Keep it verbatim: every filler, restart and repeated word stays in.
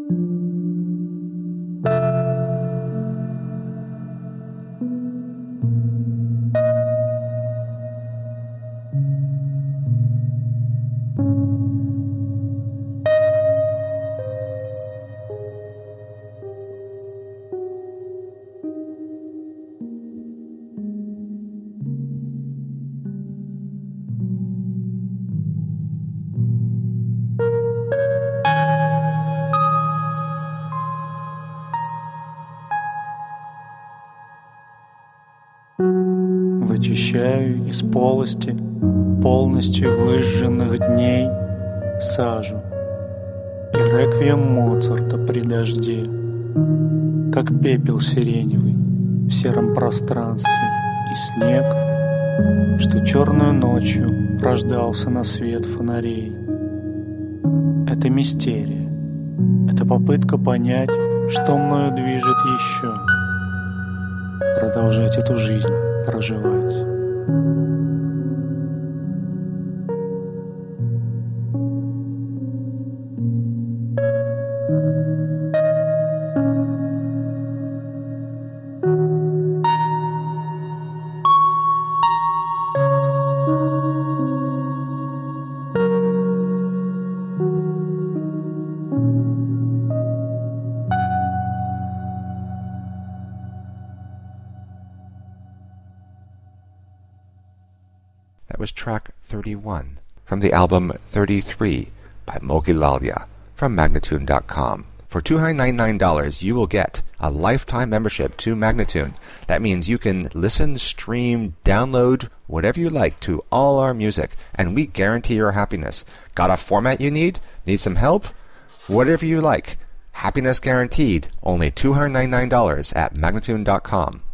Вычищаю из полости полностью выжженных дней сажу и реквием Моцарта при дожде, как пепел сиреневый в сером пространстве и снег, что черную ночью рождался на свет фонарей. Это мистерия, это попытка понять, что мною движет еще, продолжать эту жизнь проживать. That was track thirty-one from the album thirty-three by Mogilalya from Magnatune dot com. For two hundred ninety-nine dollars, you will get a lifetime membership to Magnatune. That means you can listen, stream, download, whatever you like to all our music, and we guarantee your happiness. Got a format you need? Need some help? Whatever you like. Happiness guaranteed. Only two hundred ninety-nine dollars at Magnatune dot com.